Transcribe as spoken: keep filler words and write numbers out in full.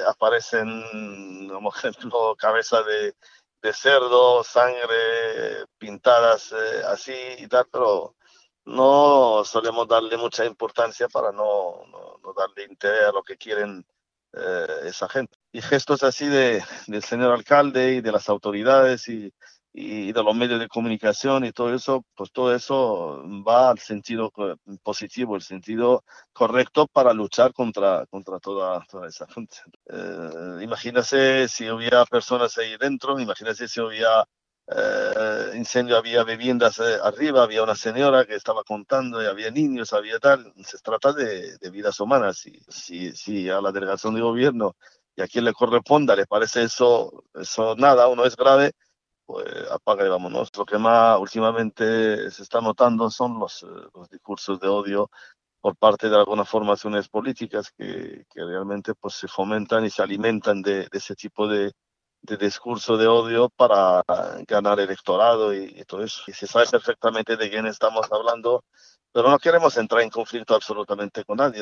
aparecen, como ejemplo, cabeza de, de cerdo, sangre, pintadas eh, así y tal, pero no solemos darle mucha importancia para no, no, no darle interés a lo que quieren eh, esa gente. Y gestos así de, del señor alcalde y de las autoridades y, y de los medios de comunicación y todo eso, pues todo eso va al sentido co- positivo, el sentido correcto para luchar contra, contra toda, toda esa gente. Eh, imagínese si hubiera personas ahí dentro, imagínese si hubiera eh, incendio, había viviendas eh, arriba, había una señora que estaba contando, y había niños, había tal. Se trata de, de vidas humanas. Si, si, si a la delegación de gobierno y a quien le corresponda le parece eso, eso nada, o no es grave, pues apaga y vámonos. Lo que más últimamente se está notando son los, eh, los discursos de odio por parte de algunas formaciones políticas que, que realmente pues, se fomentan y se alimentan de, de ese tipo de, de discurso de odio para ganar electorado y, y todo eso. Y se sabe perfectamente de quién estamos hablando, pero no queremos entrar en conflicto absolutamente con nadie.